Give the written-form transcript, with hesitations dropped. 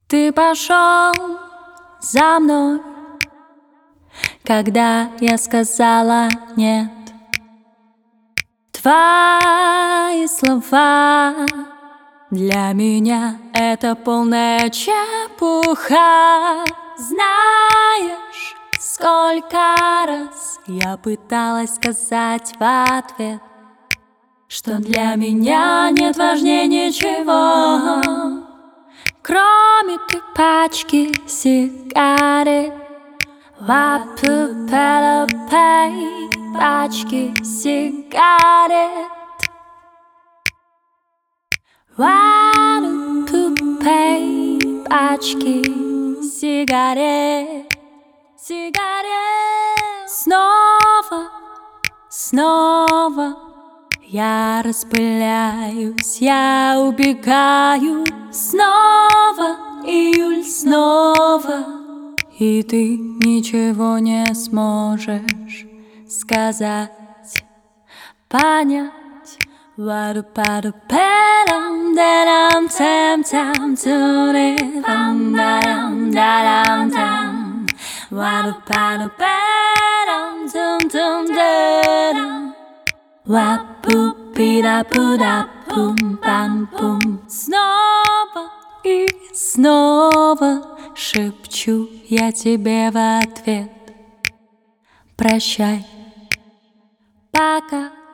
Ты пошел за мной, когда я сказала нет. Твои слова для меня это полная чепуха. Знаешь, сколько раз я пыталась сказать в ответ, что для меня нет важнее ничего, кроме той пачки сигарет. Пачки сигарет. Пачки сигарет. Снова, снова я распыляюсь, я убегаю. Снова июль, снова, и ты ничего не сможешь сказать, понять. Снова и снова шепчу я тебе в ответ: прощай, пока.